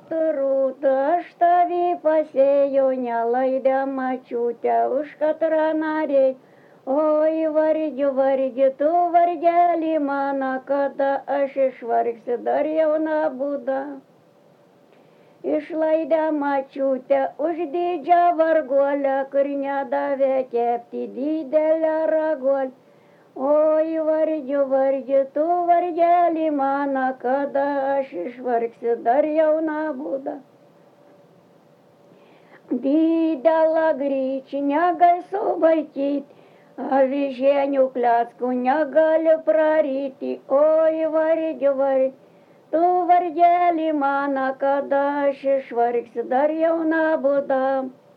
rūta, aš tavį pasėjau, nelaidę mačiutę, už katrą nariai. Oi, vargiu, vargi, tu vargelį mano, kada aš išvargsiu, dar jauna būda. Išlaidę mačiutę už didžią varguolę, kur nedavė kepti didelę raguolę. Oi, vargiu, vargi, tu vargelį mano, kada aš išvargsiu, dar jauna būda. Didelą gryčią negali suvaikyti, avižienių kleckų negali praryti. Oi, vargiu, vargi, tu vargelį mano, kada aš išvargsiu, dar jauna būda.